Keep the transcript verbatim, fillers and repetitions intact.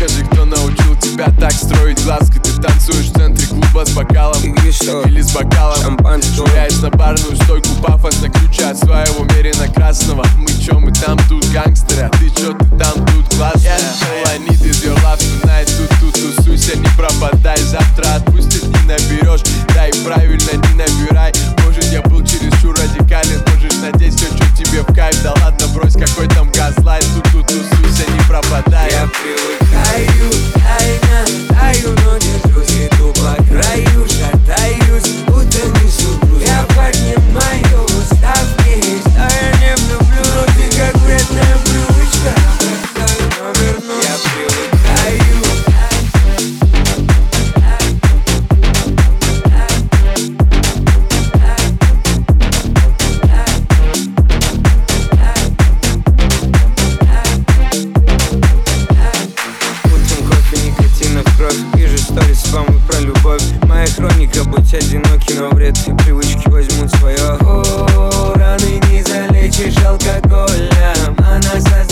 Скажи, кто научил тебя так строить глазки? Ты танцуешь в центре клуба с бокалом или с бокалом шампанского, швыряешь на барную стойку пафос на ключе от своего мерина красного. Мы чё, мы там тут гангстеры, а ты чё, ты там тут классная. All I need is your love tonight. Тут-тут тусуйся, не пропадай. Завтра отпустит, не наберешь. Да и правильно, не набирай. Может, я был чересчур радикален, можешь надеть все, что тебе в кайф. Да ладно, брось, какой там газлайт. Тут-тут тусуйся, не пропадай. Я привыкаю, тайно таю, но держусь, иду по краю, шатаюсь, будто несу груз. Я поднимаю ставки, что я не влюблю, но ты как вредная привычка. Простой, но вернусь. Я привыкаю. Вижу сторис, спамы про любовь. Моя хроника, будь одиноки, но вредные привычки возьмут свое. О, раны не залечишь алкоголем, она создает